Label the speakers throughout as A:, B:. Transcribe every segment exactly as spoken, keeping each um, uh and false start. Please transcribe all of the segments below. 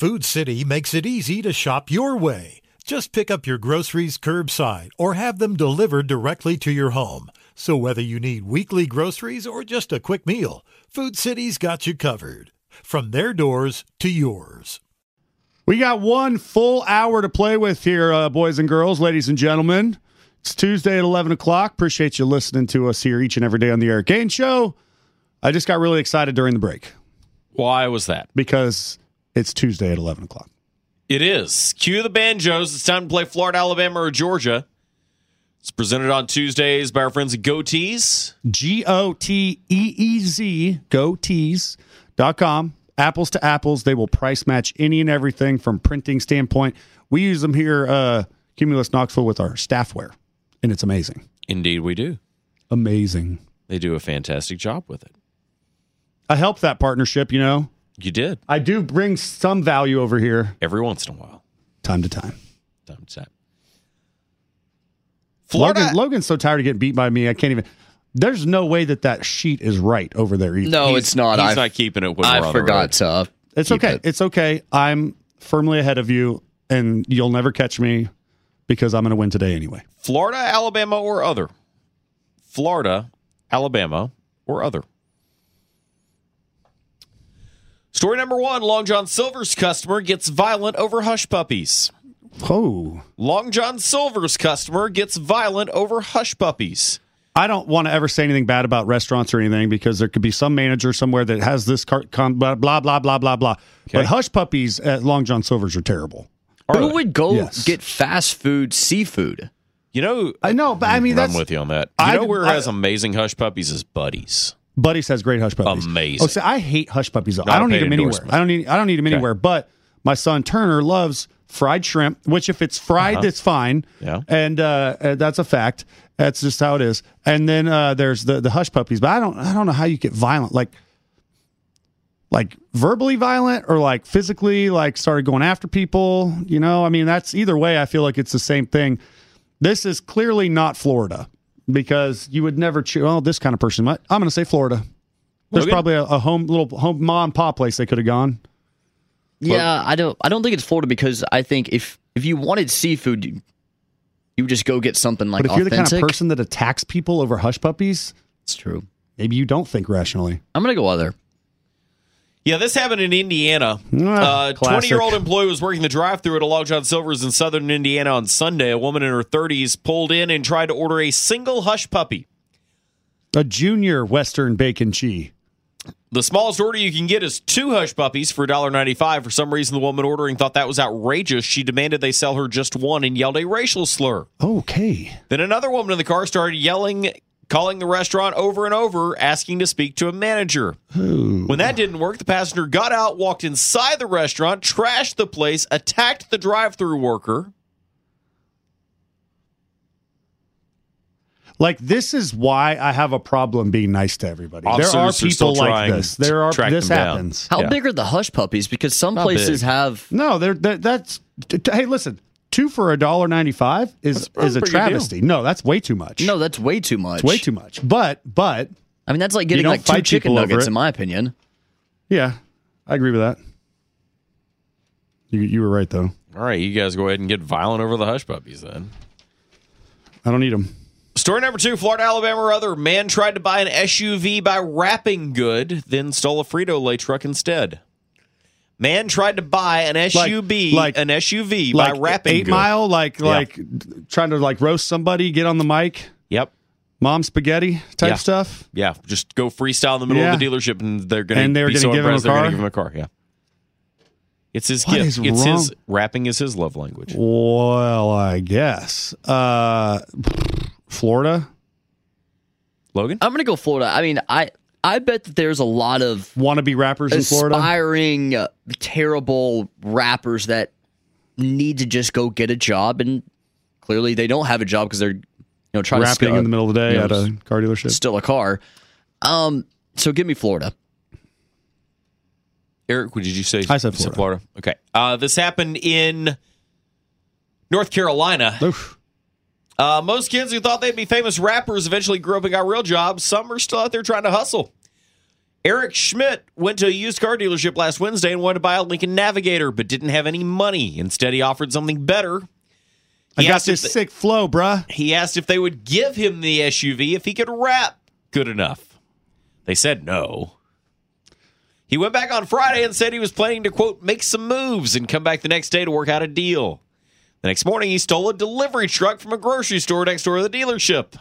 A: Food City makes it easy to shop your way. Just pick up your groceries curbside or have them delivered directly to your home. So whether you need weekly groceries or just a quick meal, Food City's got you covered. From their doors to yours.
B: We got one full hour to play with here, uh, boys and girls, ladies and gentlemen. It's Tuesday at eleven o'clock. Appreciate you listening to us here each and every day on the Eric Gaines Show. I just got really excited during the break.
C: Why was that?
B: Because it's Tuesday at eleven o'clock.
C: It is. Cue the banjos. It's time to play Florida, Alabama, or Georgia. It's presented on Tuesdays by our friends at GoTees.
B: G O T E E Z, GoTees dot com. Apples to apples. They will price match any and everything from printing standpoint. We use them here, uh, Cumulus Knoxville, with our staffware, and it's amazing.
C: Indeed, we do.
B: Amazing.
C: They do a fantastic job with it.
B: I helped that partnership, you know.
C: You did.
B: I do bring some value over here.
C: Every once in a while.
B: Time to time.
C: Time to time.
B: Florida. Logan, Logan's so tired of getting beat by me, I can't even. There's no way that that sheet is right over there either.
D: No,
C: he's,
D: it's not.
C: He's
D: I've,
C: not keeping it when
D: I
C: we're on the
D: forgot
C: road.
D: to.
B: It's okay. It. It's okay. I'm firmly ahead of you, and you'll never catch me because I'm going to win today anyway.
C: Florida, Alabama, or other. Florida, Alabama, or other. Story number one, Long John Silver's customer gets violent over hush puppies.
B: Oh.
C: Long John Silver's customer gets violent over hush puppies.
B: I don't want to ever say anything bad about restaurants or anything because there could be some manager somewhere that has this car, con, blah, blah, blah, blah, blah, blah. Okay. But hush puppies at Long John Silver's are terrible.
D: Are Who they? would go
B: yes.
D: get fast food seafood?
C: You know,
B: I know, but I mean, that's,
C: I'm with you on that. You
B: I,
C: know where
B: I,
C: has amazing hush puppies is Buddy's.
B: Buddy's has great hush puppies.
C: Amazing.
B: Oh, see, I hate hush puppies. Though.
C: Not
B: I don't need them anywhere.
C: endorsement.
B: I don't need. I don't need them
C: Okay.
B: anywhere. But my son Turner loves fried shrimp. Which, if it's fried,
C: Uh-huh.
B: it's fine.
C: Yeah.
B: And uh, uh, that's a fact. That's just how it is. And then uh, there's the the hush puppies. But I don't. I don't know how you get violent. Like, like verbally violent or like physically. Like started going after people. You know. I mean, that's either way. I feel like it's the same thing. This is clearly not Florida because you would never choose. Well, this kind of person might. I'm going to say Florida. There's
C: Logan?
B: probably a, a home little home mom and pop place they could have gone.
D: Yeah, I don't. I don't think it's Florida because I think if if you wanted seafood, you, you would just go get something like.
B: But if you're
D: authentic.
B: the kind of person that attacks people over hush puppies,
D: it's true.
B: Maybe you don't think rationally.
D: I'm gonna go other.
C: Yeah, this happened in Indiana.
B: Ah,
C: Uh,
B: classic.
C: twenty-year-old employee was working the drive-thru at a Long John Silver's in southern Indiana on Sunday. A woman in her thirties pulled in and tried to order a single hush puppy.
B: A junior Western bacon cheese.
C: The smallest order you can get is two hush puppies for one dollar and ninety-five cents. For some reason, the woman ordering thought that was outrageous. She demanded they sell her just one and yelled a racial slur.
B: Okay.
C: Then another woman in the car started yelling, calling the restaurant over and over, asking to speak to a manager.
B: Ooh.
C: When that didn't work, the passenger got out, walked inside the restaurant, trashed the place, attacked the drive-thru worker.
B: Like, this is why I have a problem being nice to everybody.
C: Officers
B: there are
C: are
B: people
C: still
B: like
C: trying
B: this. There are.
C: to track
B: This
C: them down.
B: happens.
D: How
C: Yeah.
D: big are the hush puppies? Because some
C: Not
D: places
C: big.
D: have.
B: No, they're, they're that's. T- t- hey, listen. Two for a dollar ninety-five is
C: That's
B: is a
C: a pretty good
B: travesty. No, that's way too much.
D: No, that's way too much.
B: it's way too much. But but
D: I mean, that's like getting
B: don't
D: like two
B: fight
D: chicken
B: people over
D: nuggets,
B: it.
D: in my opinion.
B: yeah, I agree with that. You you were right though.
C: All right, you guys go ahead and get violent over the hush puppies then.
B: I don't need them.
C: Story number two, Florida, Alabama, or other. Man tried to buy an S U V by wrapping good, then stole a Frito-Lay truck instead. Man tried to buy an S U V,
B: like-
C: an S U V
B: Like
C: by wrapping
B: eight
C: good.
B: mile, like
C: Yeah.
B: like trying to like roast somebody, get on the mic,
C: Yep.
B: mom spaghetti type
C: Yeah.
B: stuff.
C: Yeah, just go freestyle in the middle
B: Yeah.
C: of the dealership, and they're going
B: And
C: to
B: they were
C: be
B: gonna
C: so
B: give him a
C: impressed they're going
B: car?
C: to give him a car. Yeah, it's his
B: What
C: gift.
B: is
C: It's
B: wrong?
C: his rapping is his love language.
B: Well, I guess uh, Florida.
C: Logan,
D: I'm gonna go Florida. I mean, I I bet that there's a lot of
B: Wannabe rappers in Florida.
D: aspiring, uh, terrible rappers that need to just go get a job, and clearly they don't have a job because they're you know trying
B: Rapping
D: to
B: in the middle of the day
D: you know,
B: at a car dealership.
D: steal a car. Um, so give me Florida.
C: Eric, what did you say?
B: I said
C: You
B: Florida.
C: Okay, uh, this happened in North Carolina.
B: Oof.
C: Uh, most kids who thought they'd be famous rappers eventually grew up and got real jobs. Some are still out there trying to hustle. Eric Schmidt went to a used car dealership last Wednesday and wanted to buy a Lincoln Navigator, but didn't have any money. Instead, he offered something better.
B: I
C: He
B: got
C: asked if
B: this
C: the-
B: sick flow, bruh.
C: He asked if they would give him the S U V if he could rap good enough. They said no. He went back on Friday and said he was planning to, quote, make some moves and come back the next day to work out a deal. The next morning, he stole a delivery truck from a grocery store next door to the dealership.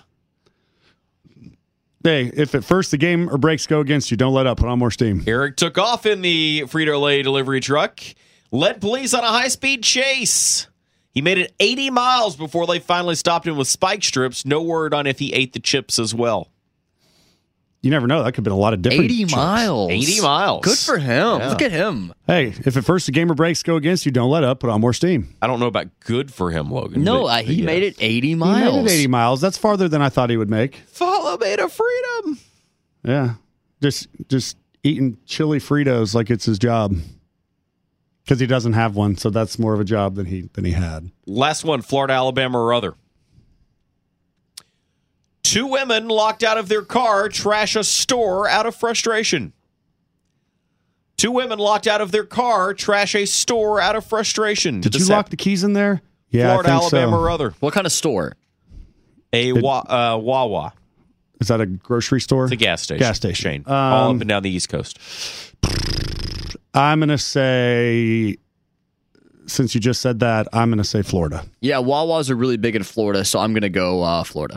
B: Hey, if at first the game or breaks go against you, don't let up. Put on more steam.
C: Eric took off in the Frito-Lay delivery truck, led police on a high-speed chase. He made it eighty miles before they finally stopped him with spike strips. No word on if he ate the chips as well.
B: You never know. That could have been a lot of different
D: eighty
B: trips.
D: miles.
C: eighty miles.
D: Good for him.
C: Yeah.
D: Look at him.
B: Hey, if at first the game or breaks go against you, don't let up. Put on more steam.
C: I don't know about good for him, Logan.
D: No,
C: but-
D: uh,
C: but
D: he
C: yes.
D: made it eighty
B: He
D: miles.
B: made it eighty miles. That's farther than I thought he would make.
C: Follow me to freedom.
B: Yeah. Just just eating chili Fritos like it's his job. Because he doesn't have one, so that's more of a job than he than he had.
C: Last one, Florida, Alabama, or other. Two women locked out of their car trash a store out of frustration. Two women locked out of their car trash a store out of frustration.
B: Did
C: This
B: you lock
C: happened-
B: the keys in there? Yeah,
C: Florida,
B: I think
C: Alabama,
B: so.
C: or other?
D: What kind of store?
C: A wa- uh, Wawa.
B: Is that a grocery store?
C: It's a gas station.
B: Gas station.
C: Chain. All
B: Um,
C: up and down the East Coast.
B: I'm going to say, since you just said that, I'm going to say Florida.
D: Yeah, Wawas are really big in Florida, so I'm going to go uh, Florida.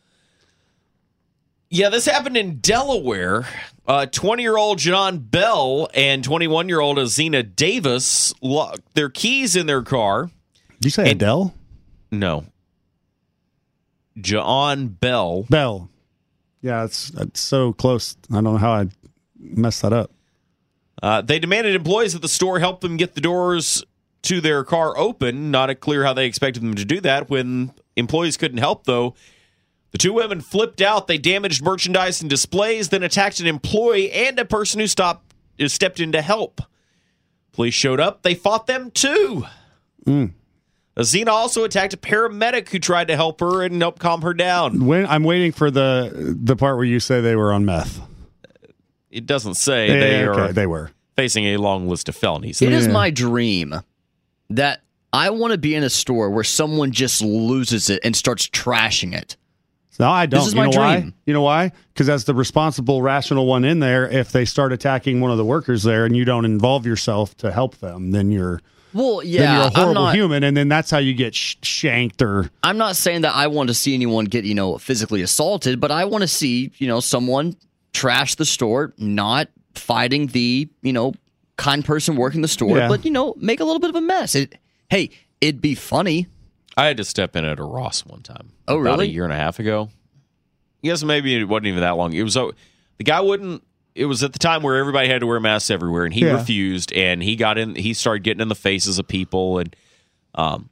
C: Yeah, this happened in Delaware. Uh, twenty-year-old John Bell and twenty-one-year-old Azina Davis locked their keys in their car.
B: Did you say
C: And-
B: Adele?
C: No. John Bell.
B: Bell. Yeah, it's, it's so close. I don't know how I messed that up.
C: Uh, they demanded employees at the store help them get the doors to their car open. Not clear how they expected them to do that. When employees couldn't help, though, the two women flipped out. They damaged merchandise and displays, then attacked an employee and a person who stopped uh, stepped in to help. Police showed up. They fought them, too.
B: Mm.
C: Azina also attacked a paramedic who tried to help her and help calm her down.
B: When I'm waiting for the the part where you say they were on meth.
C: It doesn't say
B: Yeah,
C: they
B: okay,
C: are
B: they were.
C: facing a long list of felonies.
D: It is
B: Yeah.
D: my dream that I want to be in a store where someone just loses it and starts trashing it.
B: No, I don't.
D: This is
B: you
D: my
B: know why?
D: dream.
B: You know why? Because as the responsible, rational one in there, if they start attacking one of the workers there and you don't involve yourself to help them, then you're
D: Well,
B: then
D: yeah,
B: you're a
D: I'm
B: horrible
D: not.
B: human, and then that's how you get sh- shanked or
D: I'm not saying that I want to see anyone get, you know, physically assaulted, but I want to see, you know, someone trash the store, not fighting the, you know, kind person working the store,
B: Yeah.
D: but, you know, make a little bit of a mess. It, hey, it'd be funny.
C: I had to step in at a Ross one time.
D: Oh,
C: about
D: really?
C: a year and a half ago. Yes, maybe it wasn't even that long. It was so the guy wouldn't. It was at the time where everybody had to wear masks everywhere, and he
B: Yeah.
C: refused. And he got in. He started getting in the faces of people, and um,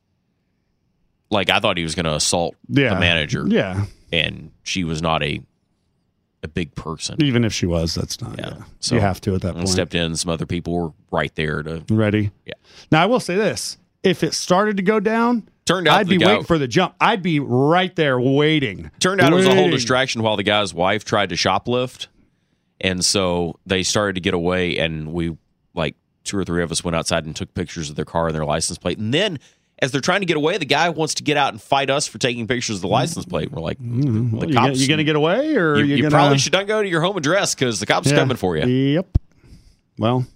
C: like I thought he was going to assault
B: yeah,
C: the manager.
B: Yeah,
C: and she was not a a big person.
B: even if she was, that's not.
C: Yeah.
B: Yeah,
C: So
B: you have to at that
C: I
B: point.
C: stepped in. Some other people were right there to.
B: Ready?
C: Yeah.
B: Now I will say this: if it started to go down,
C: Turned out
B: I'd
C: the
B: be
C: guy-
B: waiting for the jump. I'd be right there waiting.
C: Turned out it was a whole
B: Waiting.
C: distraction while the guy's wife tried to shoplift. And so they started to get away, and we, like, two or three of us went outside and took pictures of their car and their license plate. And then, as they're trying to get away, the guy wants to get out and fight us for taking pictures of the license plate. We're like,
B: Mm-hmm.
C: the
B: You,
C: cops,
B: gonna, you gonna get away, or
C: you,
B: you,
C: you
B: gonna,
C: probably should not go to your home address because the cops are
B: Yeah.
C: coming for you.
B: Yep. Well,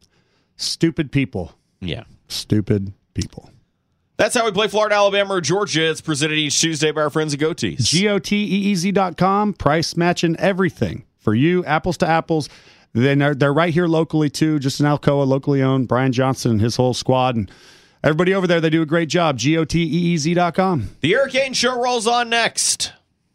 B: stupid people.
C: Yeah.
B: Stupid people.
C: That's how we play Florida, Alabama, or Georgia. It's presented each Tuesday by our friends at Goatees.
B: G O T E E Z dot com, price matching everything for you, apples to apples. Then they're, they're right here locally, too. Just in Alcoa, locally owned. Brian Johnson and his whole squad. And everybody over there, they do a great job. G O T E E Z dot com.
C: The Hurricane Show rolls on next.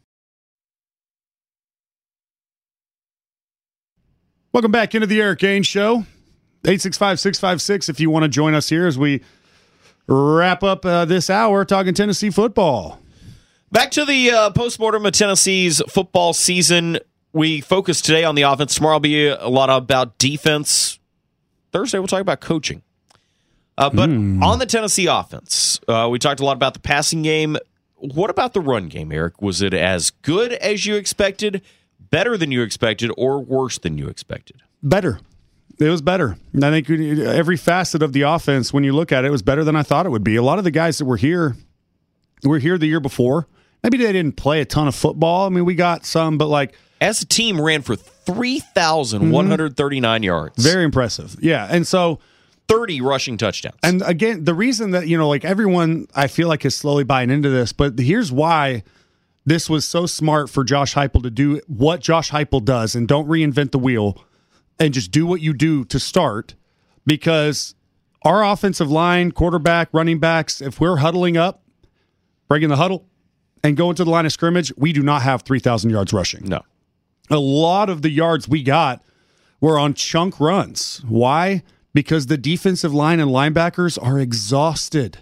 B: Welcome back into the Eric Gaines Show. eight six five, six five six if you want to join us here as we wrap up uh, this hour talking Tennessee football.
C: Back to the uh, postmortem of Tennessee's football season. We focus today on the offense. Tomorrow will be a lot about defense. Thursday, we'll talk about coaching. Uh, but
B: Mm.
C: on the Tennessee offense, uh, we talked a lot about the passing game. What about the run game, Eric? Was it as good as you expected? better than you expected or worse than you expected?
B: Better. It was better. And I think every facet of the offense, when you look at it, it was better than I thought it would be. A lot of the guys that were here were here the year before. Maybe they didn't play a ton of football. I mean, we got some, but like...
C: As a team, ran for three thousand one hundred thirty-nine mm-hmm. yards.
B: Very impressive. Yeah, and so...
C: thirty rushing touchdowns.
B: And again, the reason that, you know, like everyone, I feel like is slowly buying into this, but here's why this was so smart for Josh Heupel to do what Josh Heupel does and don't reinvent the wheel and just do what you do to start, because our offensive line, quarterback, running backs, if we're huddling up, breaking the huddle, and going to the line of scrimmage, we do not have three thousand yards rushing.
C: No.
B: A lot of the yards we got were on chunk runs. Why? Because the defensive line and linebackers are exhausted.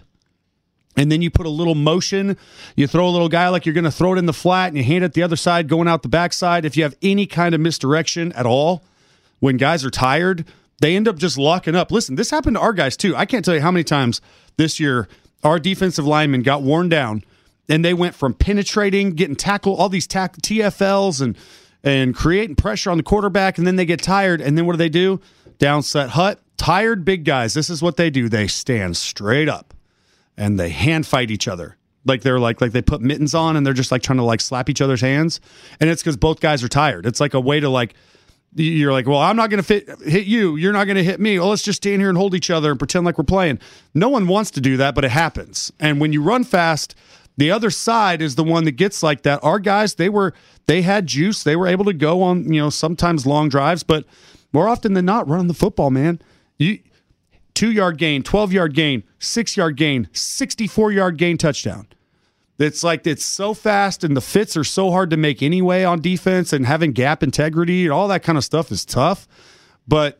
B: And then you put a little motion, you throw a little guy like you're going to throw it in the flat, and you hand it the other side, going out the backside. If you have any kind of misdirection at all, when guys are tired, they end up just locking up. Listen, this happened to our guys too. I can't tell you how many times this year our defensive linemen got worn down, and they went from penetrating, getting tackled, all these tack- T F Ls, and and creating pressure on the quarterback, and then they get tired, and then what do they do? Downset hut. Tired big guys, this is what they do. They stand straight up and they hand fight each other. Like they're like like they put mittens on and they're just like trying to like slap each other's hands. And it's because both guys are tired. It's like a way to like, you're like, well, I'm not going to hit you. You're not going to hit me. Well, let's just stand here and hold each other and pretend like we're playing. No one wants to do that, but it happens. And when you run fast, the other side is the one that gets like that. Our guys, they were they had juice. They were able to go on, you know, sometimes long drives, but more often than not, running the football, man. You, two-yard gain, twelve-yard gain, six-yard gain, sixty-four-yard gain touchdown. It's like it's so fast, and the fits are so hard to make anyway on defense, and having gap integrity and all that kind of stuff is tough. But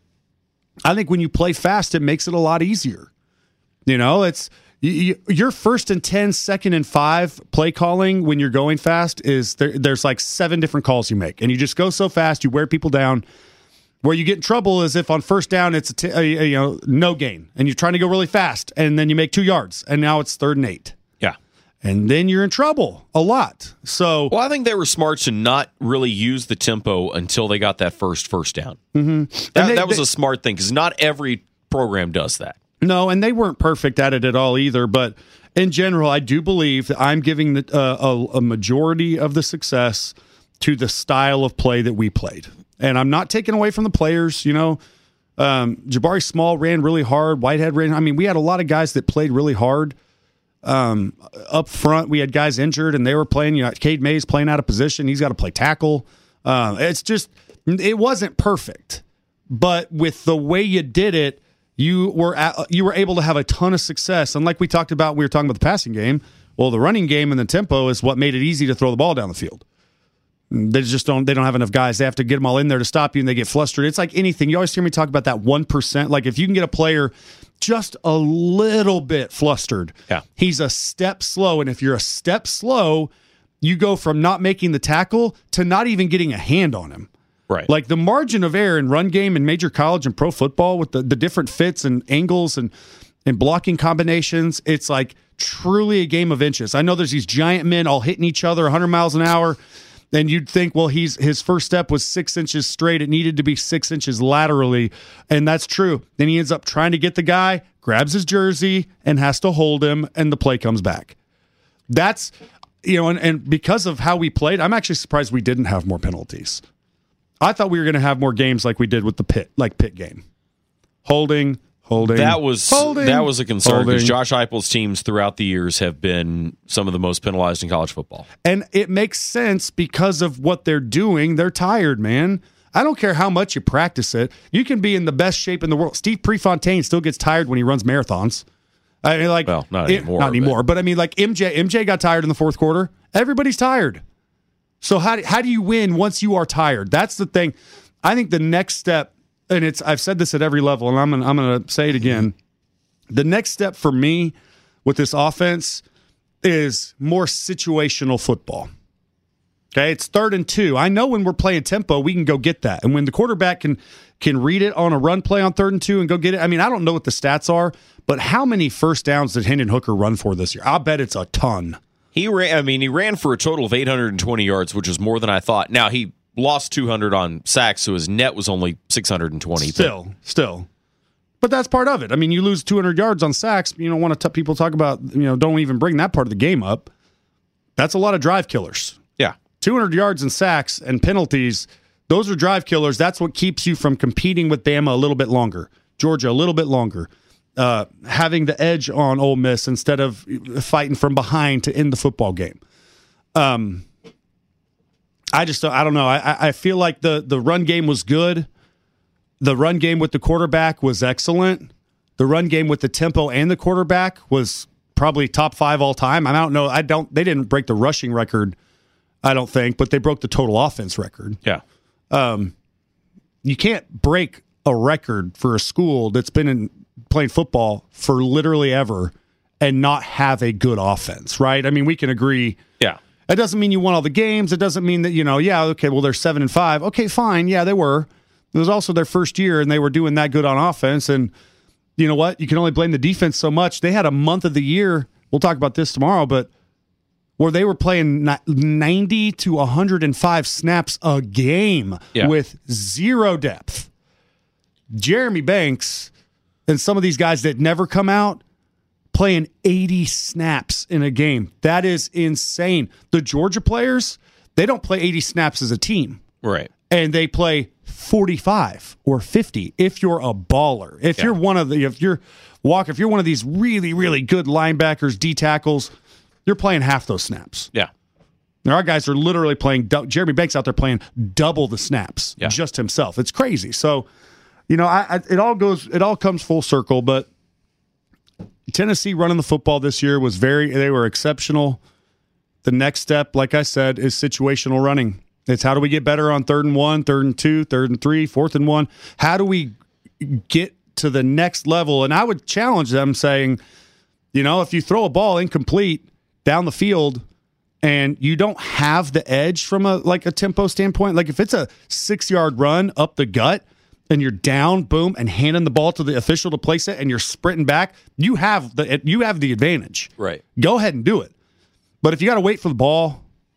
B: I think when you play fast, it makes it a lot easier. You know, it's you, your first and ten, second and five play calling when you're going fast is there, there's like seven different calls you make, and you just go so fast, you wear people down. Where you get in trouble is if on first down it's a, t- a, a you know no gain, and you're trying to go really fast, and then you make two yards, and now it's third and eight.
C: Yeah,
B: and then you're in trouble a lot. So,
C: well, I think they were smart to not really use the tempo until they got that first first down.
B: Mm-hmm.
C: That,
B: they,
C: that was
B: they,
C: a smart thing because not every program does that.
B: No, and they weren't perfect at it at all either. But in general, I do believe that I'm giving the, uh, a, a majority of the success to the style of play that we played. And I'm not taking away from the players, you know. Um, Jabari Small ran really hard. Whitehead ran. I mean, we had a lot of guys that played really hard. Um, up front, we had guys injured, and they were playing. You know, Cade Mays playing out of position. He's got to play tackle. Um, it's just, it wasn't perfect. But with the way you did it, you were at, you were able to have a ton of success. And like we talked about, we were talking about the passing game. Well, the running game and the tempo is what made it easy to throw the ball down the field. They just don't. They don't have enough guys. They have to get them all in there to stop you, and they get flustered. It's like anything. You always hear me talk about that one percent. Like if you can get a player just a little bit flustered,
C: yeah,
B: he's a step slow. And if you're a step slow, you go from not making the tackle to not even getting a hand on him.
C: Right.
B: Like the margin of error in run game in major college and pro football with the, the different fits and angles and and blocking combinations. It's like truly a game of inches. I know there's these giant men all hitting each other one hundred miles an hour. Then you'd think, well, he's his first step was six inches straight. It needed to be six inches laterally, and that's true. Then he ends up trying to get the guy, grabs his jersey, and has to hold him, and the play comes back. That's, you know, and, and because of how we played, I'm actually surprised we didn't have more penalties. I thought we were going to have more games like we did with the Pitt, like Pitt game. Holding, holding.
C: That was
B: holding,
C: that was a concern because
B: holding.
C: Josh Heupel's teams throughout the years have been some of the most penalized in college football.
B: And it makes sense because of what they're doing. They're tired, man. I don't care how much you practice it. You can be in the best shape in the world. Steve Prefontaine still gets tired when he runs marathons. I mean, like,
C: well, not anymore.
B: It, not anymore. But. but I mean, like M J, M J got tired in the fourth quarter. Everybody's tired. So how do, how do you win once you are tired? That's the thing. I think the next step, and it's I've said this at every level, and I'm gonna, I'm going to say it again. The next step for me with this offense is more situational football. Okay, it's third and two. I know when we're playing tempo, we can go get that. And when the quarterback can can read it on a run play on third and two and go get it. I mean, I don't know what the stats are, but how many first downs did Hendon Hooker run for this year? I'll bet it's a ton.
C: He ran. I mean, he ran for a total of eight hundred twenty yards, which is more than I thought. Now he lost two hundred on sacks, so his net was only six hundred twenty.
B: Still, but. still. But that's part of it. I mean, you lose two hundred yards on sacks. You don't want to t- people talk about, you know, don't even bring that part of the game up. That's a lot of drive killers.
C: Yeah.
B: two hundred yards in sacks and penalties, those are drive killers. That's what keeps you from competing with Bama a little bit longer, Georgia a little bit longer, uh, having the edge on Ole Miss instead of fighting from behind to end the football game. Um, I just, I don't know. I, I feel like the, the run game was good. The run game with the quarterback was excellent. The run game with the tempo and the quarterback was probably top five all time. I don't know. I don't. They didn't break the rushing record, I don't think, but they broke the total offense record.
C: Yeah.
B: Um, you can't break a record for a school that's been in playing football for literally ever and not have a good offense, right? I mean, we can agree.
C: Yeah.
B: It doesn't mean you won all the games. It doesn't mean that, you know, yeah, okay, well, they're seven and five. Okay, fine. Yeah, they were. It was also their first year, and they were doing that good on offense. And you know what? You can only blame the defense so much. They had a month of the year, we'll talk about this tomorrow, but where they were playing ninety to one hundred five snaps a game
C: yeah.
B: with zero depth. Jeremy Banks and some of these guys that never come out playing eighty snaps in a game. That is insane. The Georgia players, they don't play eighty snaps as a team.
C: Right.
B: And they play forty-five or fifty if you're a baller. If
C: yeah.
B: you're one of the, if you're walk, if you're one of these really, really good linebackers, D tackles, you're playing half those snaps.
C: Yeah.
B: There are guys who are literally playing, Jeremy Banks out there playing double the snaps,
C: yeah.
B: just himself. It's crazy. So, you know, I, I, it all goes, it all comes full circle, but Tennessee running the football this year was very, they were exceptional. The next step, like I said, is situational running. It's how do we get better on third and one, third and two, third and three, fourth and one? How do we get to the next level? And I would challenge them saying, you know, if you throw a ball incomplete down the field and you don't have the edge from a like a tempo standpoint, like if it's a six-yard run up the gut and you're down, boom, and handing the ball to the official to place it and you're sprinting back, you have the you have the advantage.
C: Right.
B: Go ahead and do it. But if you got to wait for the ball,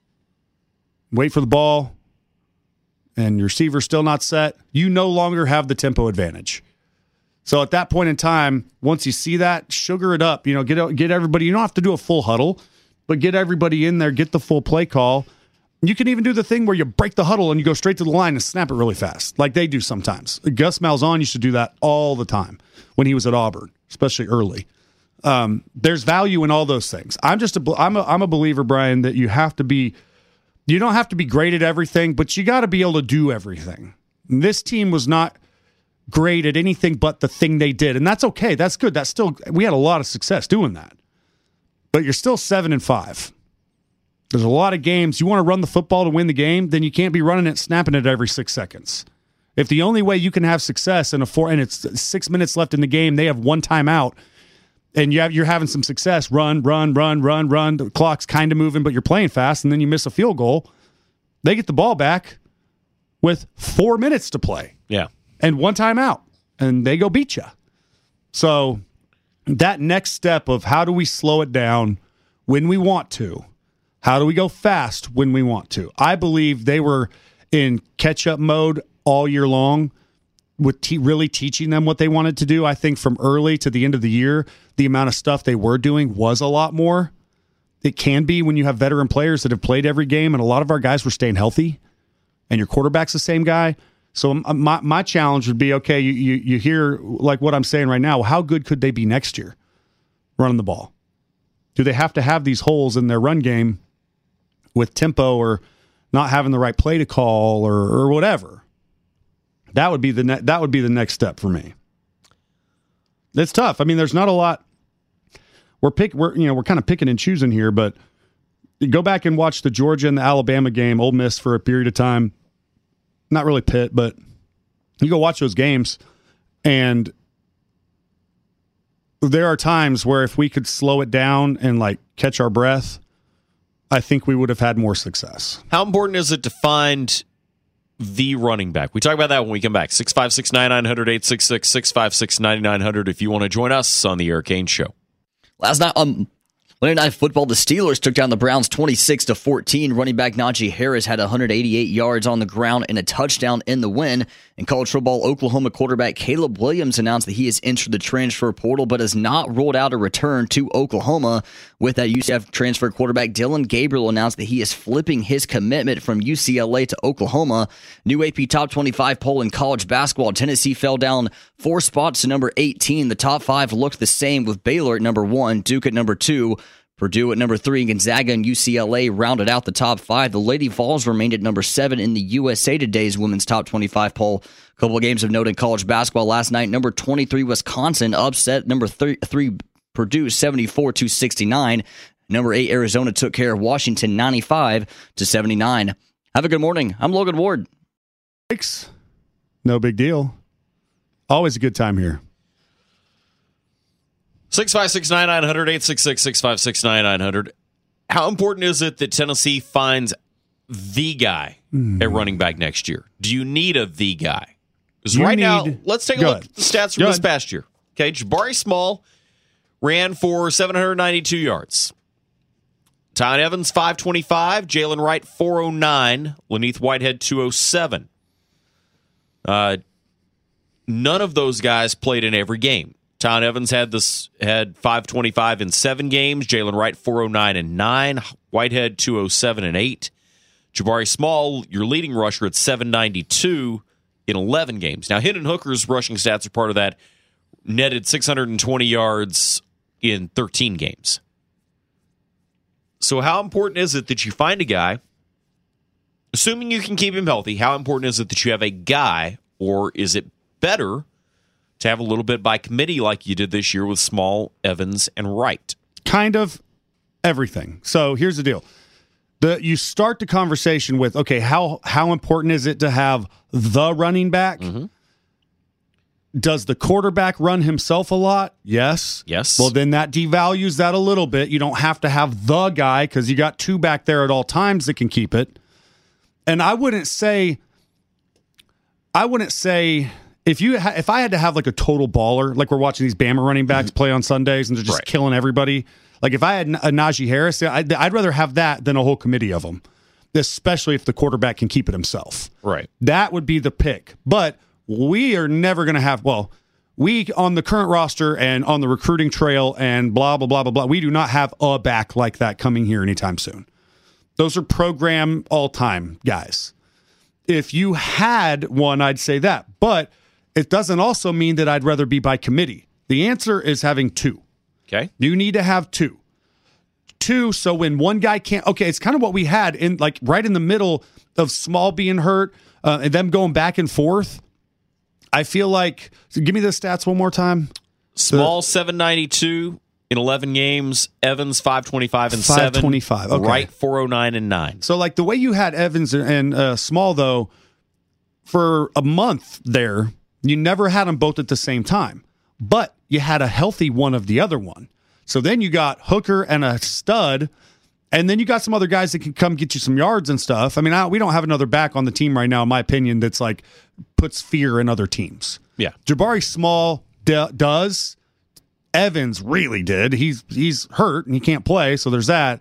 B: wait for the ball, and your receiver's still not set, you no longer have the tempo advantage. So at that point in time, once you see that, sugar it up. You know, get get everybody. You don't have to do a full huddle, but get everybody in there, get the full play call. You can even do the thing where you break the huddle and you go straight to the line and snap it really fast, like they do sometimes. Gus Malzahn used to do that all the time when he was at Auburn, especially early. Um, there's value in all those things. I'm just a I'm a I'm a believer, Brian, that you have to be. You don't have to be great at everything, but you got to be able to do everything. And this team was not great at anything but the thing they did, and that's okay. That's good. That's still we had a lot of success doing that. But you're still seven and five. There's a lot of games you want to run the football to win the game, then you can't be running it, snapping it every six seconds. If the only way you can have success in a four and it's six minutes left in the game, they have one timeout. And you have, you're having some success, run, run, run, run, run. The clock's kind of moving, but you're playing fast, and then you miss a field goal. They get the ball back with four minutes to play.
C: Yeah.
B: And one timeout, and they go beat you. So that next step of how do we slow it down when we want to? How do we go fast when we want to? I believe they were in catch-up mode all year long, with te- really teaching them what they wanted to do. I think from early to the end of the year, the amount of stuff they were doing was a lot more. It can be when you have veteran players that have played every game, and a lot of our guys were staying healthy, and your quarterback's the same guy. So my my challenge would be, okay, you, you, you hear like what I'm saying right now, how good could they be next year running the ball? Do they have to have these holes in their run game with tempo or not having the right play to call or or whatever? That would be the ne- that would be the next step for me. It's tough. I mean, there's not a lot. We're pick. We're you know we're kind of picking and choosing here, but go back and watch the Georgia and the Alabama game, Ole Miss for a period of time. Not really Pitt, but you go watch those games, and there are times where if we could slow it down and like catch our breath, I think we would have had more success.
C: How important is it to find the running back? We talk about that when we come back. six five six, nine nine zero zero, eight six six, six five six, nine nine zero zero if you want to join us on the Eric Cain Show.
D: Last night, um, Monday Night Football, the Steelers took down the Browns twenty-six to fourteen. Running back Najee Harris had one hundred eighty-eight yards on the ground and a touchdown in the win. In college football, Oklahoma quarterback Caleb Williams announced that he has entered the transfer portal but has not ruled out a return to Oklahoma. With that, U C F transfer quarterback Dylan Gabriel announced that he is flipping his commitment from U C L A to Oklahoma. New A P Top twenty-five poll in college basketball, Tennessee fell down four spots to number eighteen. The top five looked the same, with Baylor at number one, Duke at number two, Purdue at number three, and Gonzaga and U C L A rounded out the top five. The Lady Vols remained at number seven in the U S A Today's women's top twenty-five poll. A couple of games of note in college basketball last night. Number twenty-three, Wisconsin upset number three, Purdue seventy-four to sixty-nine. Number eight, Arizona took care of Washington ninety-five to seventy-nine. Have a good morning. I'm Logan Ward.
B: Thanks. No big deal. Always a good time here.
C: six five six nine nine hundred, eight six six, six five six nine nine hundred. How important is it that Tennessee finds the guy mm. at running back next year? Do you need a the guy? Because right need, now, let's take a look ahead. at the stats from go this ahead. past year. Okay, Jabari Small ran for seven hundred ninety-two yards. Tyron Evans, five twenty-five. Jalen Wright, four oh nine. Laneith Whitehead, two oh seven. Uh, none of those guys played in every game. Tyron Evans had this had five twenty-five in seven games. Jalen Wright, four oh nine and nine. Whitehead, two oh seven and eight. Jabari Small, your leading rusher, at seven ninety-two in eleven games. Now, Hendon Hooker's rushing stats are part of that. Netted six hundred twenty yards in thirteen games. So how important is it that you find a guy, assuming you can keep him healthy, how important is it that you have a guy, or is it better to have a little bit by committee like you did this year with Small, Evans, and Wright?
B: Kind of everything. So here's the deal. The, you start the conversation with, okay, how how important is it to have the running back? Mm-hmm. Does the quarterback run himself a lot? Yes.
C: Yes.
B: Well, then that devalues that a little bit. You don't have to have the guy because you got two back there at all times that can keep it. And I wouldn't say, I wouldn't say, if you ha- if I had to have like a total baller, like we're watching these Bama running backs play on Sundays and they're just right. killing everybody. Like if I had a Najee Harris, I'd, I'd rather have that than a whole committee of them, especially if the quarterback can keep it himself.
C: Right.
B: That would be the pick. But we are never going to have, well, we on the current roster and on the recruiting trail and blah, blah, blah, blah, blah, we do not have a back like that coming here anytime soon. Those are program all-time guys. If you had one, I'd say that. But it doesn't also mean that I'd rather be by committee. The answer is having two.
C: Okay.
B: You need to have two. Two, so when one guy can't, okay, it's kind of what we had in like right in the middle of Small being hurt uh, and them going back and forth. I feel like, so give me the stats one more time.
C: Small, the, seven ninety-two in eleven games. Evans, five twenty-five and seven.
B: five twenty-five, okay.
C: Wright, four oh nine and nine.
B: So, like, the way you had Evans and uh, Small, though, for a month there, you never had them both at the same time. But you had a healthy one of the other one. So then you got Hooker and a stud, and then you got some other guys that can come get you some yards and stuff. I mean, I, we don't have another back on the team right now, in my opinion, that's like puts fear in other teams.
C: Yeah.
B: Jabari Small d- does. Evans really did. He's he's hurt and he can't play, so there's that.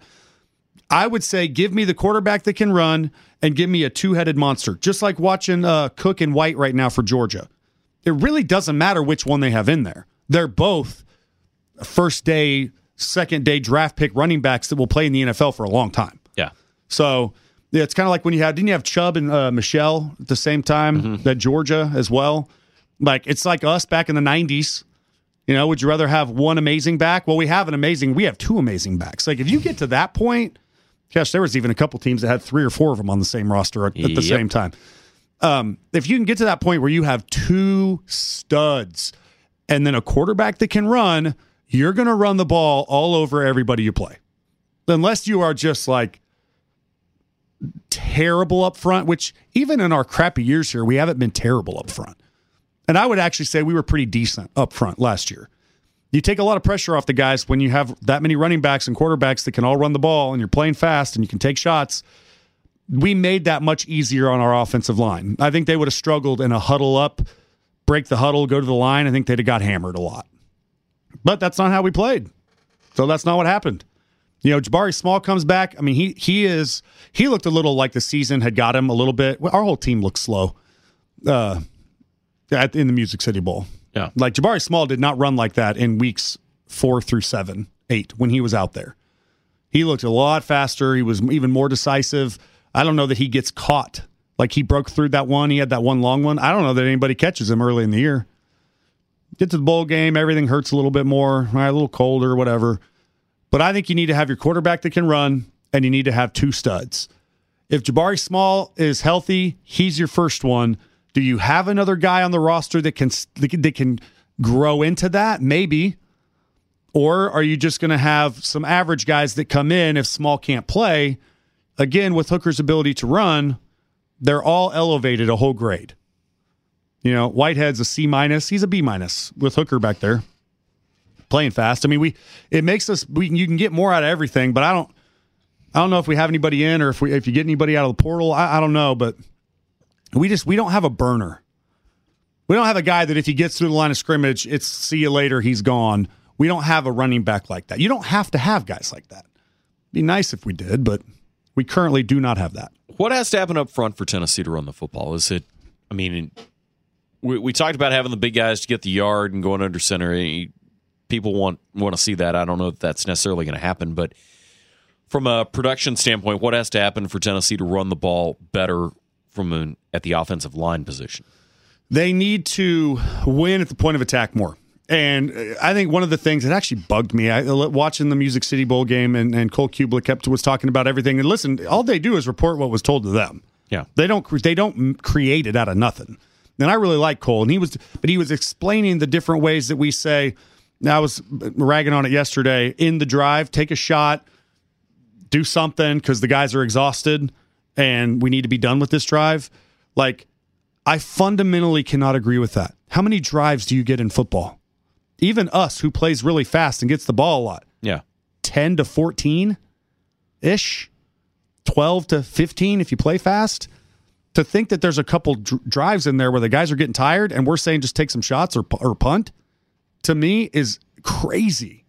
B: I would say give me the quarterback that can run and give me a two-headed monster, just like watching uh, Cook and White right now for Georgia. It really doesn't matter which one they have in there. They're both first day, second day draft pick running backs that will play in the N F L for a long time.
C: Yeah.
B: So yeah, it's kind of like when you had, didn't you have Chubb and uh, Michelle at the same time, mm-hmm. that Georgia as well? Like, it's like us back in the nineties. You know, would you rather have one amazing back? Well, we have an amazing, we have two amazing backs. Like, if you get to that point, gosh, there was even a couple teams that had three or four of them on the same roster at, at the
C: yep.
B: same time. Um, if you can get to that point where you have two studs and then a quarterback that can run, you're going to run the ball all over everybody you play. Unless you are just like terrible up front, which even in our crappy years here, we haven't been terrible up front. And I would actually say we were pretty decent up front last year. You take a lot of pressure off the guys when you have that many running backs and quarterbacks that can all run the ball and you're playing fast and you can take shots. We made that much easier on our offensive line. I think they would have struggled in a huddle up, break the huddle, go to the line. I think they'd have got hammered a lot. But that's not how we played. So that's not what happened. You know, Jabari Small comes back. I mean, he he is he looked a little like the season had got him a little bit. Our whole team looked slow uh, at, in the Music City Bowl.
C: Yeah.
B: Like Jabari Small did not run like that in weeks four through seven, eight when he was out there. He looked a lot faster. He was even more decisive. I don't know that he gets caught. Like he broke through that one. He had that one long one. I don't know that anybody catches him early in the year. Get to the bowl game, everything hurts a little bit more, right, a little colder, whatever. But I think you need to have your quarterback that can run, and you need to have two studs. If Jabari Small is healthy, he's your first one. Do you have another guy on the roster that can that can grow into that? Maybe. Or are you just going to have some average guys that come in if Small can't play? Again, with Hooker's ability to run, they're all elevated a whole grade. You know, Whitehead's a C minus. He's a B minus with Hooker back there playing fast. I mean, we it makes us we can, you can get more out of everything, but I don't I don't know if we have anybody in or if we if you get anybody out of the portal. I, I don't know, but we just we don't have a burner. We don't have a guy that if he gets through the line of scrimmage, it's see you later, he's gone. We don't have a running back like that. You don't have to have guys like that. It'd be nice if we did, but we currently do not have that.
C: What has to happen up front for Tennessee to run the football? Is it, I mean, we, we talked about having the big guys to get the yard and going under center. People want, want to see that. I don't know if that's necessarily going to happen, but from a production standpoint, what has to happen for Tennessee to run the ball better from an, at the offensive line position?
B: They need to win at the point of attack more. And I think one of the things that actually bugged me, I, watching the Music City Bowl game, and, and Cole Kublik kept was talking about everything. And listen, all they do is report what was told to them.
C: Yeah,
B: they don't they don't create it out of nothing. And I really like Cole, and he was, but he was explaining the different ways that we say. I was ragging on it yesterday. In the drive, take a shot, do something because the guys are exhausted, and we need to be done with this drive. Like, I fundamentally cannot agree with that. How many drives do you get in football? Even us, who plays really fast and gets the ball a lot.
C: Yeah.
B: ten to fourteen-ish. twelve to fifteen if you play fast. To think that there's a couple dr- drives in there where the guys are getting tired and we're saying just take some shots or, or punt, to me is crazy.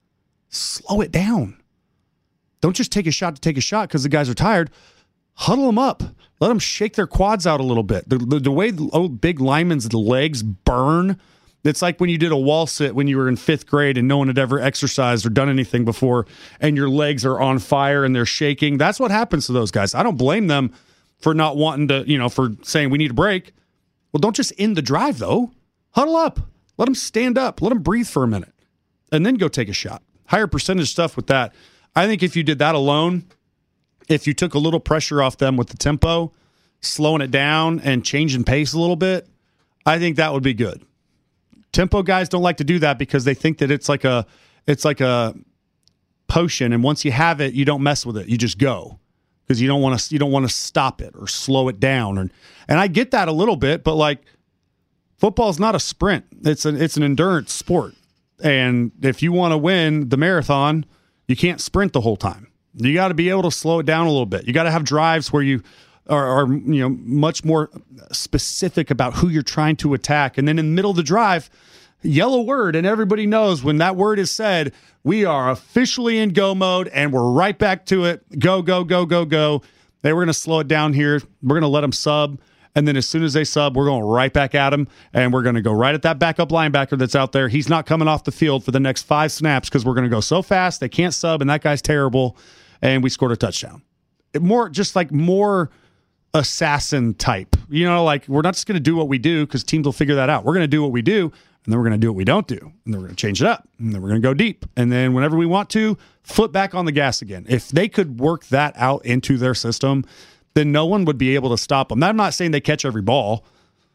B: Slow it down. Don't just take a shot to take a shot because the guys are tired. Huddle them up. Let them shake their quads out a little bit. The, the, the way the old big linemen's legs burn, it's like when you did a wall sit when you were in fifth grade and no one had ever exercised or done anything before, and your legs are on fire and they're shaking. That's what happens to those guys. I don't blame them for not wanting to, you know, for saying we need a break. Well, don't just end the drive, though. Huddle up. Let them stand up. Let them breathe for a minute. And then go take a shot. Higher percentage stuff with that. I think if you did that alone, if you took a little pressure off them with the tempo, slowing it down and changing pace a little bit, I think that would be good. Tempo guys don't like to do that because they think that it's like a it's like a potion, and once you have it, you don't mess with it. You just go because you don't want to you don't want to stop it or slow it down. And and I get that a little bit, but like football is not a sprint. It's an it's an endurance sport, and if you want to win the marathon, you can't sprint the whole time. You got to be able to slow it down a little bit. You got to have drives where you are, are, you know, much more specific about who you're trying to attack. And then in the middle of the drive, yell a word, and everybody knows when that word is said, we are officially in go mode, and we're right back to it. Go, go, go, go, go. They were going to slow it down here. We're going to let them sub. And then as soon as they sub, we're going right back at them, and we're going to go right at that backup linebacker that's out there. He's not coming off the field for the next five snaps because we're going to go so fast. They can't sub, and that guy's terrible. And we scored a touchdown. More, just like more assassin type. You know, like we're not just going to do what we do because teams will figure that out. We're going to do what we do, and then we're going to do what we don't do. And then we're going to change it up. And then we're going to go deep. And then whenever we want to, flip back on the gas again. If they could work that out into their system, then no one would be able to stop them. Now, I'm not saying they catch every ball,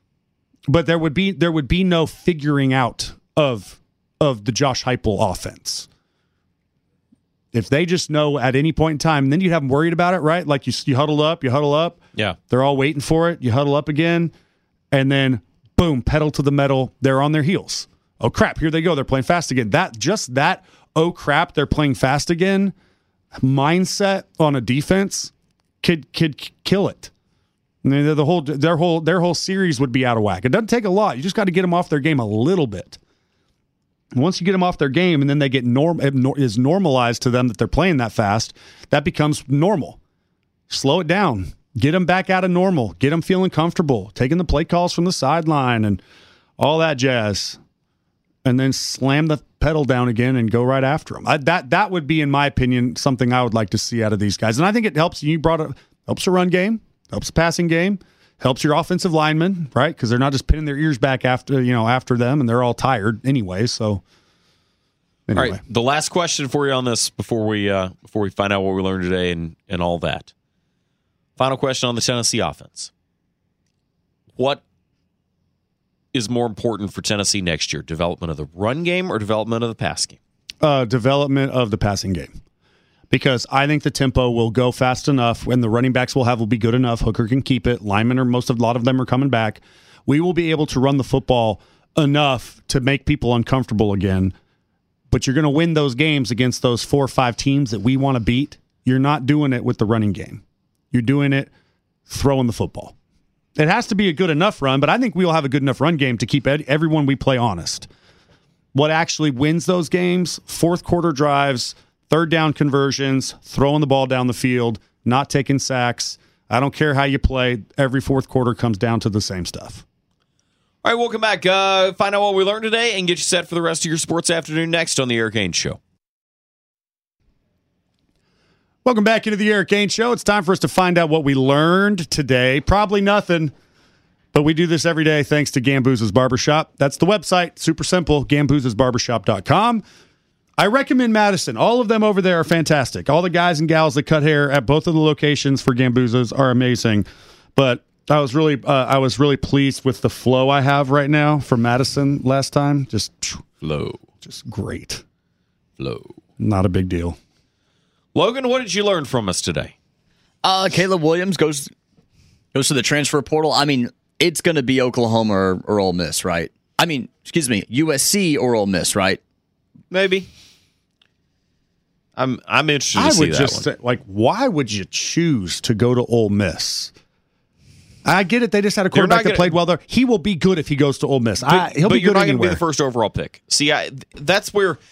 B: but there would be there would be no figuring out of of the Josh Heupel offense. If they just know at any point in time, and then you'd have them worried about it, right? Like you, you huddle up, you huddle up.
C: Yeah.
B: They're all waiting for it. You huddle up again, and then boom, pedal to the metal. They're on their heels. Oh crap! Here they go. They're playing fast again. That just that. Oh crap! They're playing fast again. Mindset on a defense could could kill it. I mean, the whole their whole their whole series would be out of whack. It doesn't take a lot. You just got to get them off their game a little bit. Once you get them off their game and then they get norm is normalized to them that they're playing that fast, that becomes normal. Slow it down. Get them back out of normal. Get them feeling comfortable, taking the play calls from the sideline and all that jazz. And then slam the pedal down again and go right after them. I, that that would be, in my opinion, something I would like to see out of these guys. And I think it helps. You brought it helps the run game, helps the passing game, helps your offensive linemen, right? Because they're not just pinning their ears back after you know after them, and they're all tired anyway. So, anyway.
C: All right, the last question for you on this before we uh, before we find out what we learned today and and all that. Final question on the Tennessee offense. What is more important for Tennessee next year? Development of the run game or development of the pass game?
B: Uh, development of the passing game. Because I think the tempo will go fast enough and the running backs will have will be good enough. Hooker can keep it. Linemen are most of a lot of them are coming back. We will be able to run the football enough to make people uncomfortable again. But you're going to win those games against those four or five teams that we want to beat. You're not doing it with the running game. You're doing it throwing the football. It has to be a good enough run, but I think we will have a good enough run game to keep ed- everyone we play honest. What actually wins those games? Fourth quarter drives, third down conversions, throwing the ball down the field, not taking sacks. I don't care how you play. Every fourth quarter comes down to the same stuff.
C: All right, welcome back. Uh, find out what we learned today and get you set for the rest of your sports afternoon next on the Eric Ainge Show.
B: Welcome back into the Eric Ainge Show. It's time for us to find out what we learned today. Probably nothing, but we do this every day thanks to Gambooz's Barbershop. That's the website. Super simple, gamboozes barbershop dot com. I recommend Madison. All of them over there are fantastic. All the guys and gals that cut hair at both of the locations for Gambooz's are amazing. But I was really uh, I was really pleased with the flow I have right now from Madison last time. Just
C: flow.
B: Just great.
C: Flow.
B: Not a big deal.
C: Logan, what did you learn from us today?
D: Uh, Caleb Williams goes goes to the transfer portal. I mean, it's going to be Oklahoma or, or Ole Miss, right? I mean, excuse me, U S C or Ole Miss, right?
C: Maybe. I'm I'm interested to
B: I
C: see
B: would
C: that
B: just
C: one.
B: say, like, why would you choose to go to Ole Miss? I get it. They just had a quarterback
C: gonna,
B: that played well there. He will be good if he goes to Ole Miss.
C: But,
B: I, he'll
C: but
B: be
C: you're
B: good
C: not going to be
B: anywhere.
C: the first overall pick. See, I, that's where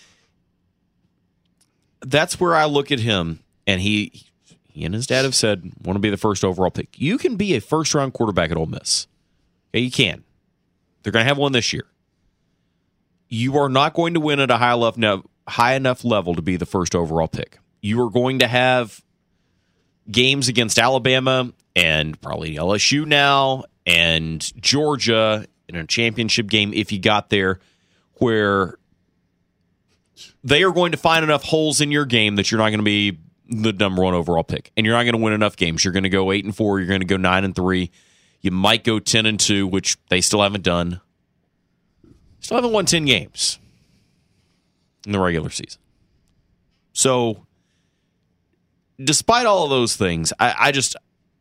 C: that's where I look at him, and he he and his dad have said want to be the first overall pick. You can be a first round quarterback at Ole Miss. Okay, you can. They're going to have one this year. You are not going to win at a high enough no, high enough level to be the first overall pick. You are going to have games against Alabama and probably L S U now and Georgia in a championship game if you got there, where they are going to find enough holes in your game that you're not going to be the number one overall pick, and you're not going to win enough games. You're going to go eight and four. You're going to go nine and three. You might go ten and two, which they still haven't done. Still haven't won ten games in the regular season. So, despite all of those things, I, I just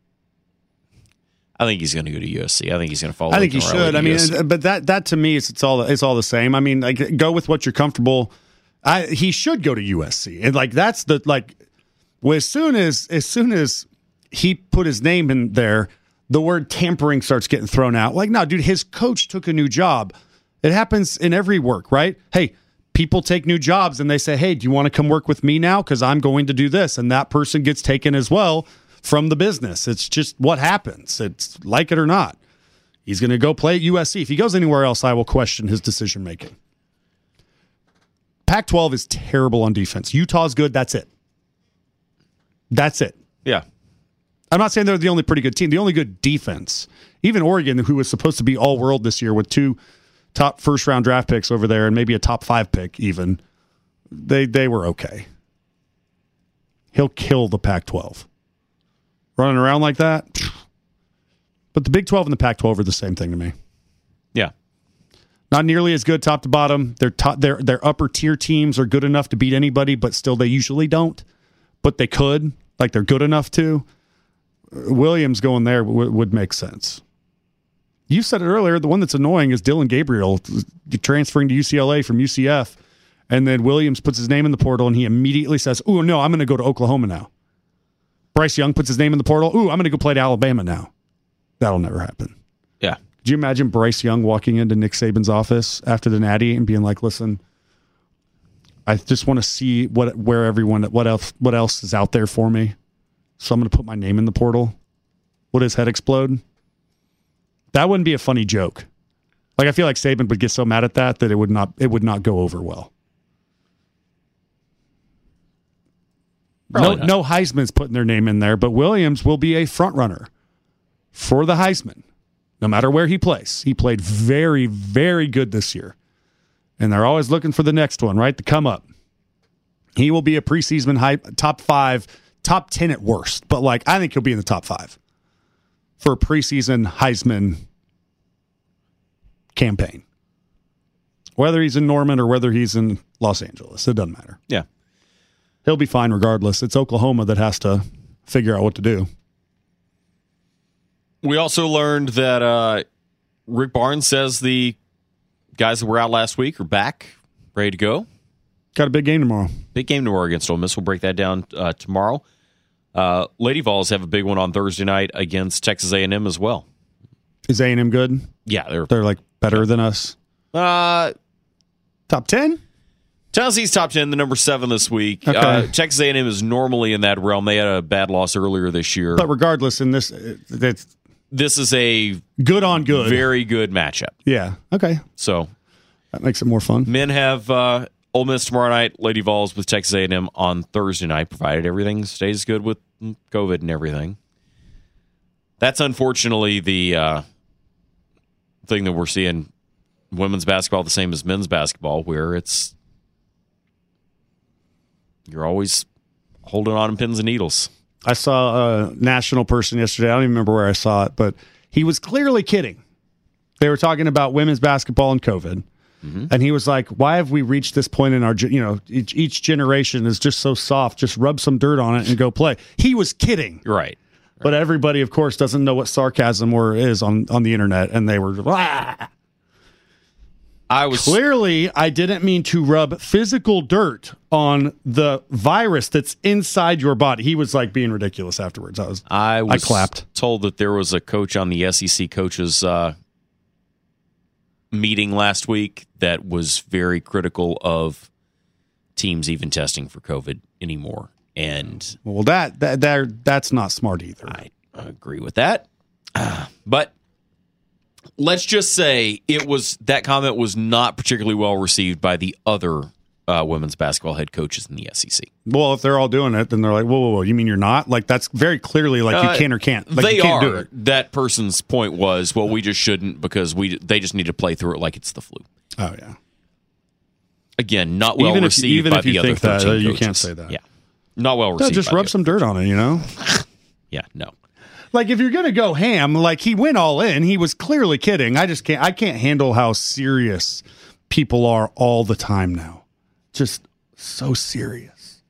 C: I think he's going to go to U S C. I think he's going to follow.
B: I think he should. I mean,
C: U S C.
B: but that that to me is it's all it's all the same. I mean, like go with what you're comfortable. I he should go to U S C, and like that's the like. Well, as soon as as soon as he put his name in there, the word tampering starts getting thrown out. Like, no, dude, his coach took a new job. It happens in every work, right? Hey, people take new jobs and they say, hey, do you want to come work with me now? Because I'm going to do this. And that person gets taken as well from the business. It's just what happens. It's like it or not. He's going to go play at U S C. If he goes anywhere else, I will question his decision making. Pac twelve is terrible on defense. Utah's good. That's it. That's it.
C: Yeah.
B: I'm not saying they're the only pretty good team. The only good defense, even Oregon, who was supposed to be all world this year with two top first round draft picks over there and maybe a top five pick even, they they were okay. He'll kill the Pac twelve. Running around like that. But the Big twelve and the Pac twelve are the same thing to me.
C: Yeah.
B: Not nearly as good top to bottom. Their top, their their upper tier teams are good enough to beat anybody, but still they usually don't. But they could, like they're good enough to. Williams going there w- would make sense. You said it earlier. The one that's annoying is Dylan Gabriel transferring to U C L A from U C F, and then Williams puts his name in the portal, and he immediately says, "Ooh, no, I'm going to go to Oklahoma now." Bryce Young puts his name in the portal. "Ooh, I'm going to go play to Alabama now." That'll never happen.
C: Yeah.
B: Could you imagine Bryce Young walking into Nick Saban's office after the Natty and being like, "Listen, I just want to see what where everyone what else what else is out there for me. So I'm going to put my name in the portal. Would his head explode? That wouldn't be a funny joke. Like I feel like Saban would get so mad at that that it would not it would not go over well.
C: Probably
B: no
C: not.
B: no Heisman's putting their name in there, but Williams will be a front runner for the Heisman, no matter where he plays. He played very, very good this year. And they're always looking for the next one, right, to come up. He will be a preseason hype, top five, top ten at worst. But, like, I think he'll be in the top five for a preseason Heisman campaign. Whether he's in Norman or whether he's in Los Angeles, it doesn't matter.
C: Yeah.
B: He'll be fine regardless. It's Oklahoma that has to figure out what to do.
C: We also learned that uh, Rick Barnes says the guys that were out last week are back, ready to go.
B: Got a big game tomorrow.
C: Big game tomorrow against Ole Miss. We'll break that down uh, tomorrow. Uh, Lady Vols have a big one on Thursday night against Texas A and M as well.
B: Is A and M good?
C: Yeah, they're
B: They're like better than us.
C: uh,
B: Top ten?
C: Tennessee's top ten, the number seven this week.
B: Okay.
C: Uh, Texas A and M is normally in that realm. They had a bad loss earlier this year.
B: But regardless, in this, it's
C: This is a
B: good on good.
C: very good matchup.
B: Yeah. Okay.
C: So
B: That makes it more fun.
C: men have uh, Ole Miss tomorrow night, Lady Vols with Texas A and M on Thursday night, provided everything stays good with COVID and everything. That's unfortunately the uh, thing that we're seeing women's basketball the same as men's basketball, where it's you're always holding on to pins and needles.
B: I saw a national person yesterday. I don't even remember where I saw it, but he was clearly kidding. They were talking about women's basketball and COVID. Mm-hmm. And he was like, why have we reached this point in our, ge- you know, each, each generation is just so soft. Just rub some dirt on it and go play. He was kidding.
C: Right.
B: But everybody, of course, doesn't know what sarcasm or is on, on the internet. And they were, ah.
C: I was
B: Clearly, I didn't mean to rub physical dirt on the virus that's inside your body. He was like being ridiculous afterwards. I was,
C: I was
B: I clapped.
C: told that there was a coach on the S E C coaches uh, meeting last week that was very critical of teams even testing for COVID anymore. And
B: Well, that that, that that's not smart either.
C: I agree with that. Uh, but let's just say it was that comment was not particularly well received by the other uh, women's basketball head coaches in the S E C.
B: Well, if they're all doing it, then they're like, whoa, whoa, whoa, you mean you're not? Like, that's very clearly like
C: Uh,
B: you can or can't. Like,
C: they
B: you can't
C: are.
B: do it.
C: That person's point was, well, we just shouldn't because we they just need to play through it like it's the flu.
B: Oh, yeah.
C: Again, not well
B: Even if-
C: received
B: even
C: by
B: if you
C: the other
B: think that,
C: thirteen
B: uh, you
C: coaches.
B: can't say that.
C: Yeah, not well
B: No,
C: received.
B: just
C: by
B: rub
C: the
B: some dirt on it, you know?
C: other- Yeah, no.
B: Like, if you're going to go ham, like, he went all in. He was clearly kidding. I just can't, I can't handle how serious people are all the time now. Just so serious.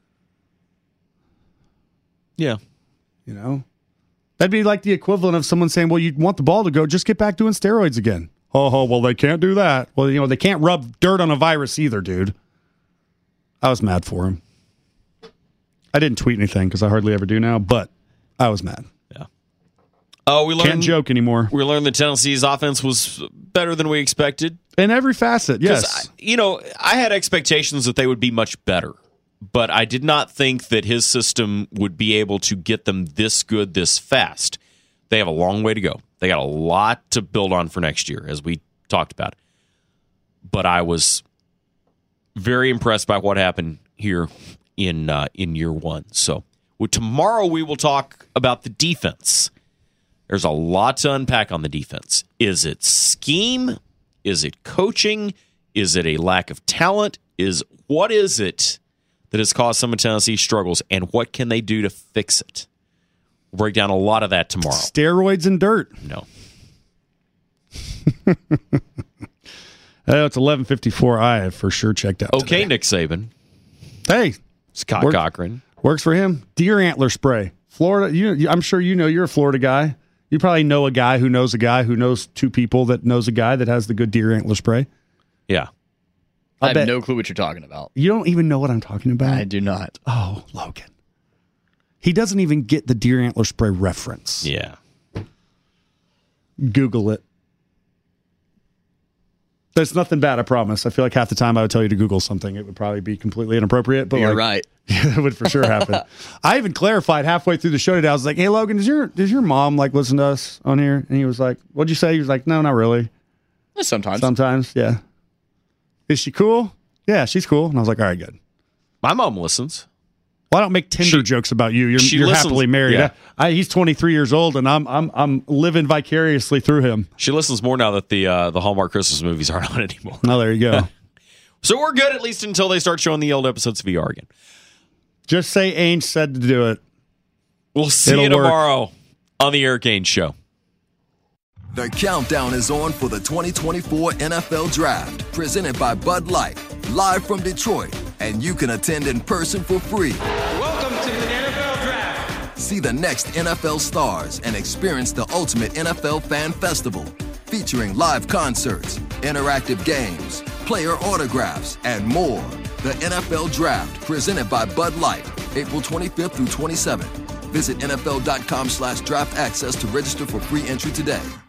C: Yeah.
B: You know? That'd be like the equivalent of someone saying, well, you want the ball to go, just get back doing steroids again. Oh, oh, well, they can't do that. Well, you know, they can't rub dirt on a virus either, dude. I was mad for him. I didn't tweet anything because I hardly ever do now, but I was mad.
C: Yeah. Oh, we learned
B: Can't joke anymore.
C: we learned that Tennessee's offense was better than we expected.
B: In every facet,
C: 'Cause
B: yes.
C: I, you know, I had expectations that they would be much better, but I did not think that his system would be able to get them this good this fast. They have a long way to go. They got a lot to build on for next year, as we talked about. But I was very impressed by what happened here in uh, in year one. So well, tomorrow we will talk about the defense. There's a lot to unpack on the defense. Is it scheme? Is it coaching? Is it a lack of talent? Is what is it that has caused some of Tennessee's struggles, and what can they do to fix it? We'll break down a lot of that tomorrow.
B: Steroids and dirt.
C: No.
B: Oh, it's eleven fifty-four. I have for sure checked out.
C: Okay,
B: today.
C: Nick Saban.
B: Hey,
C: Scott
B: Work-
C: Cochran.
B: works for him. Deer antler spray. Florida. You, I'm sure you know. You're a Florida guy. You probably know a guy who knows a guy who knows two people that knows a guy that has the good deer antler spray.
C: Yeah.
D: I have
B: bet-
D: no clue what you're talking about.
B: You don't even know what I'm talking about.
D: I do not.
B: Oh, Logan. He doesn't even get the deer antler spray reference.
C: Yeah.
B: Google it. There's nothing bad, I promise. I feel like half the time I would tell you to Google something, it would probably be completely inappropriate. But
D: You're
B: like,
D: right.
B: Yeah, it would for sure happen. I even clarified halfway through the show today. I was like, "Hey, Logan, does your does your mom like listen to us on here?" And he was like, "What'd you say?" He was like, "No, not really.
D: Sometimes.
B: Sometimes, yeah." Is she cool? Yeah, she's cool. And I was like, "All right, good."
C: My mom listens.
B: Well, I don't make Tinder
C: She-
B: jokes about you. You're,
C: she
B: you're
C: listens-
B: happily married.
C: yeah.
B: I, he's twenty-three years old, and I'm I'm I'm living vicariously through him.
C: She listens more now that the uh, the Hallmark Christmas movies aren't on anymore.
B: Oh, there you go.
C: So we're good at least until they start showing the old episodes of V R again.
B: Just say Ainge said to do it.
C: We'll see
B: It'll
C: you
B: work.
C: tomorrow on the Eric Ainge Show.
E: The countdown is on for the twenty twenty-four N F L Draft, presented by Bud Light, live from Detroit, and you can attend in person for free.
F: Welcome to the N F L Draft.
E: See the next N F L stars and experience the ultimate N F L fan festival, featuring live concerts, interactive games, player autographs, and more. The N F L Draft, presented by Bud Light, April twenty-fifth through twenty-seventh. Visit N F L dot com slash draft access to register for free entry today.